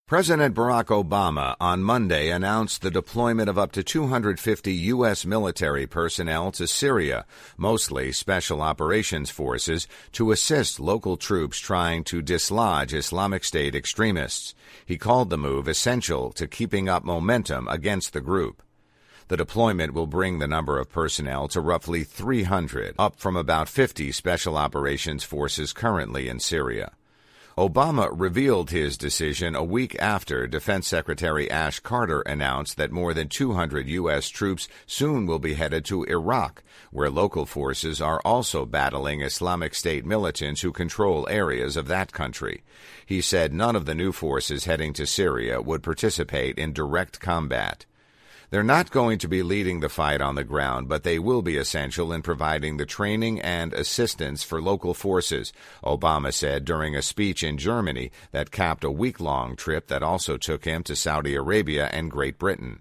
President Barack Obama on Monday announced the deployment of up to 250 U.S. military personnel to Syria, mostly Special Operations Forces, to assist local troops trying to dislodge Islamic State extremists. He called the move essential to keeping up momentum against the group. The deployment will bring the number of personnel to roughly 300, up from about 50 Special Operations Forces currently in Syria. Obama revealed his decision a week after Defense Secretary Ash Carter announced that more than 200 U.S. troops soon will be headed to Iraq, where local forces are also battling Islamic State militants who control areas of that country. He said none of the new forces heading to Syria would participate in direct combat. They're not going to be leading the fight on the ground, but they will be essential in providing the training and assistance for local forces, Obama said during a speech in Germany that capped a week-long trip that also took him to Saudi Arabia and Great Britain.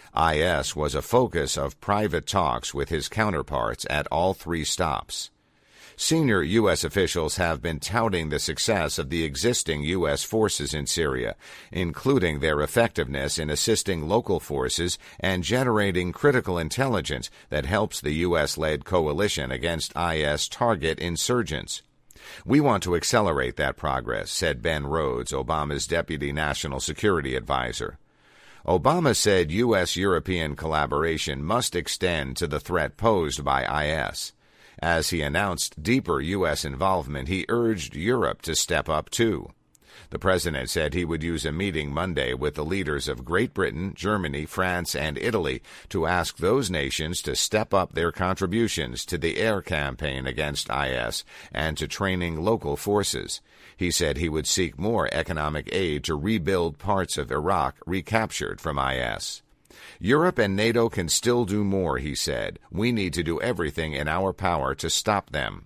IS was a focus of private talks with his counterparts at all three stops. Senior U.S. officials have been touting the success of the existing U.S. forces in Syria, including their effectiveness in assisting local forces and generating critical intelligence that helps the U.S.-led coalition against IS target insurgents. "We want to accelerate that progress," said Ben Rhodes, Obama's deputy national security advisor. Obama said U.S.-European collaboration must extend to the threat posed by IS. As he announced deeper U.S. involvement, he urged Europe to step up, too. The president said he would use a meeting Monday with the leaders of Great Britain, Germany, France, and Italy to ask those nations to step up their contributions to the air campaign against IS and to training local forces. He said he would seek more economic aid to rebuild parts of Iraq recaptured from IS. Europe and NATO can still do more, he said. We need to do everything in our power to stop them.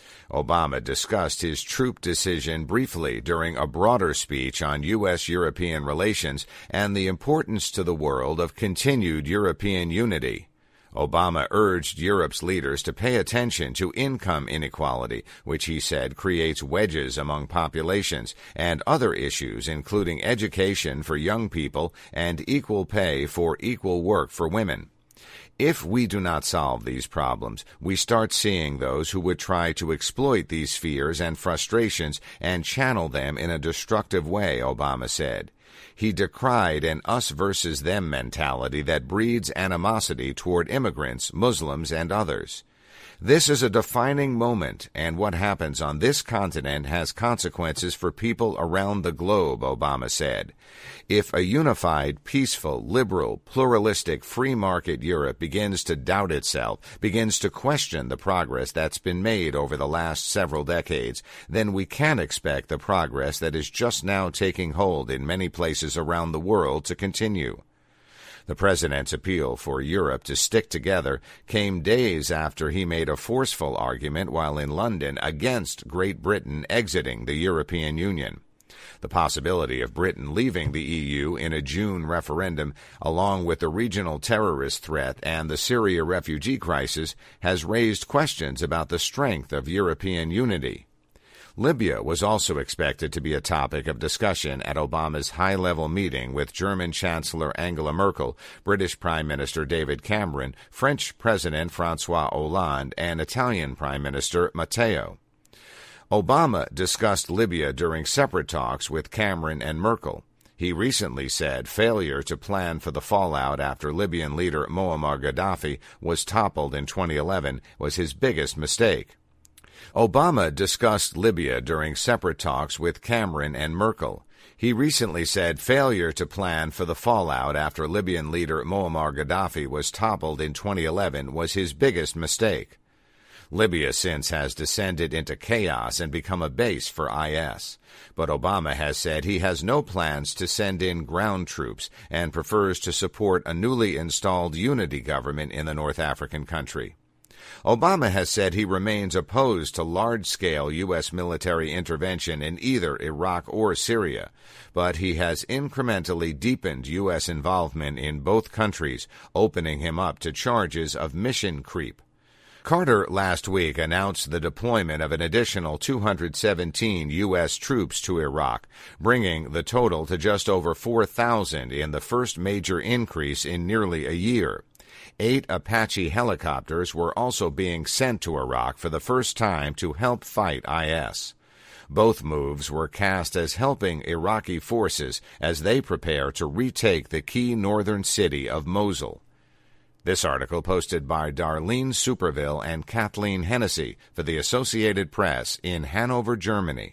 Obama discussed his troop decision briefly during a broader speech on U.S.-European relations and the importance to the world of continued European unity. Obama urged Europe's leaders to pay attention to income inequality, which he said creates wedges among populations, and other issues including education for young people and equal pay for equal work for women. If we do not solve these problems, we start seeing those who would try to exploit these fears and frustrations and channel them in a destructive way, Obama said. He decried an us versus them mentality that breeds animosity toward immigrants, Muslims, and others. This is a defining moment, and what happens on this continent has consequences for people around the globe, Obama said. If a unified, peaceful, liberal, pluralistic, free-market Europe begins to doubt itself, begins to question the progress that's been made over the last several decades, then we can't expect the progress that is just now taking hold in many places around the world to continue. The president's appeal for Europe to stick together came days after he made a forceful argument while in London against Great Britain exiting the European Union. The possibility of Britain leaving the EU in a June referendum, along with the regional terrorist threat and the Syria refugee crisis, has raised questions about the strength of European unity. Libya was also expected to be a topic of discussion at Obama's high-level meeting with German Chancellor Angela Merkel, British Prime Minister David Cameron, French President François Hollande, and Italian Prime Minister Matteo. Obama discussed Libya during separate talks with Cameron and Merkel. He recently said failure to plan for the fallout after Libyan leader Muammar Gaddafi was toppled in 2011 was his biggest mistake. Obama discussed Libya during separate talks with Cameron and Merkel. He recently said failure to plan for the fallout after Libyan leader Muammar Gaddafi was toppled in 2011 was his biggest mistake. Libya since has descended into chaos and become a base for IS. But Obama has said he has no plans to send in ground troops and prefers to support a newly installed unity government in the North African country. Obama has said he remains opposed to large-scale U.S. military intervention in either Iraq or Syria, but he has incrementally deepened U.S. involvement in both countries, opening him up to charges of mission creep. Carter last week announced the deployment of an additional 217 U.S. troops to Iraq, bringing the total to just over 4,000 in the first major increase in nearly a year. 8 Apache helicopters were also being sent to Iraq for the first time to help fight IS. Both moves were cast as helping Iraqi forces as they prepare to retake the key northern city of Mosul. This article posted by Darlene Superville and Kathleen Hennessy for the Associated Press in Hanover, Germany.